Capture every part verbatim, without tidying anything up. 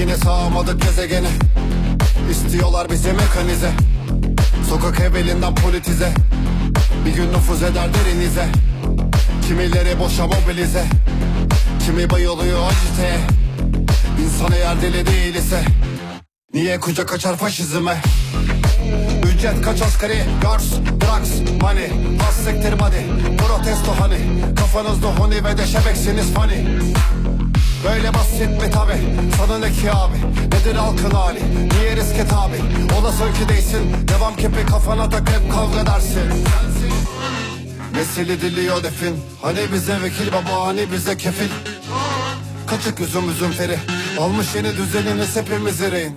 Yine sağamadık gezegeni. İstiyorlar bizi mekanize. Sokak evvelinden politize. Bir gün nüfuz eder derinize. Kimileri boşa mobilize. Kimi bayılıyor aciteye. İnsan eğer deli değil ise niye kucak açar faşizme? Ücret kaç asgari? Girls, drugs, money. Has sektir body. Protesto hani. Kafanızda honi ve de şebeksiniz funny. Böyle basit mi tabi? Sana ne ki abi? Nedir halkın hali? Niye riske tabi? Olasın ki değilsin. Devam kepi kafana tak hep kavga dersin. Mesele diliyor defin. Hani bize vekil baba, hani bize kefil. Kaçık üzüm üzüm feri. Almış yeni düzeniniz hepimiz rehin.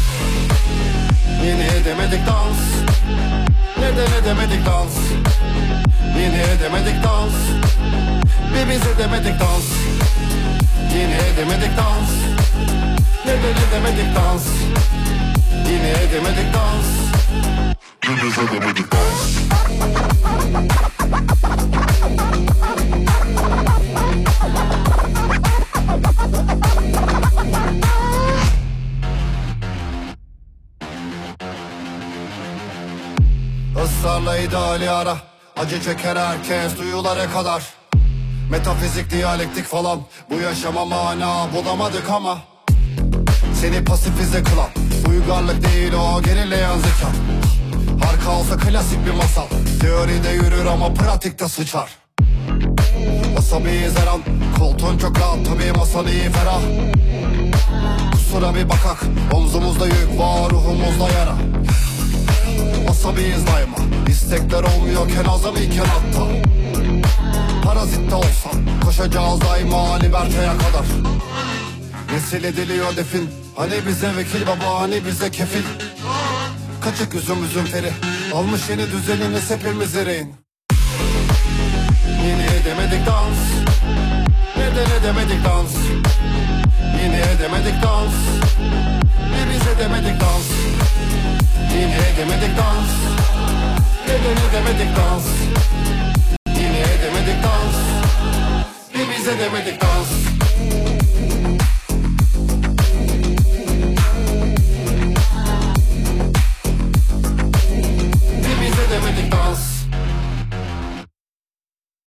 Yine edemedik dans. Neden edemedik dans? Yine edemedik dans. Bir biz edemedik dans. Yine edemedik dans. Neden edemedik dans? Yine edemedik dans. Bir biz edemedik dans. Israrla ideali ara. Acı çeker herkes duyulara kadar. Metafizik, diyalektik falan. Bu yaşama mana bulamadık ama seni pasifize kılan uygarlık değil o gerileyen zeka. Harika olsa klasik bir masal. Teoride yürür ama pratikte sıçar. Asabiyiz her an. Koltuğun çok rahat tabii masan iyi ferah. Kusura bir bakak. Omzumuzda yük var, ruhumuzda yara. Asabiyiz daima. İstekler olmuyorken azamiyken hatta. Parazitte olsan koşacağız daima liberteye kadar. Nesil ediliyor defin. Hani bize vekil baba, hani bize kefil. Kaçık üzüm üzüm feri. Almış yeni düzeniniz hepimiz rehin. Yine edemedik dans. Neden edemedik dans? Yine edemedik dans. Bir biz edemedik dans. Yine edemedik dans. Neden edemedik dans? Yine edemedik dans. Bir biz edemedik dans.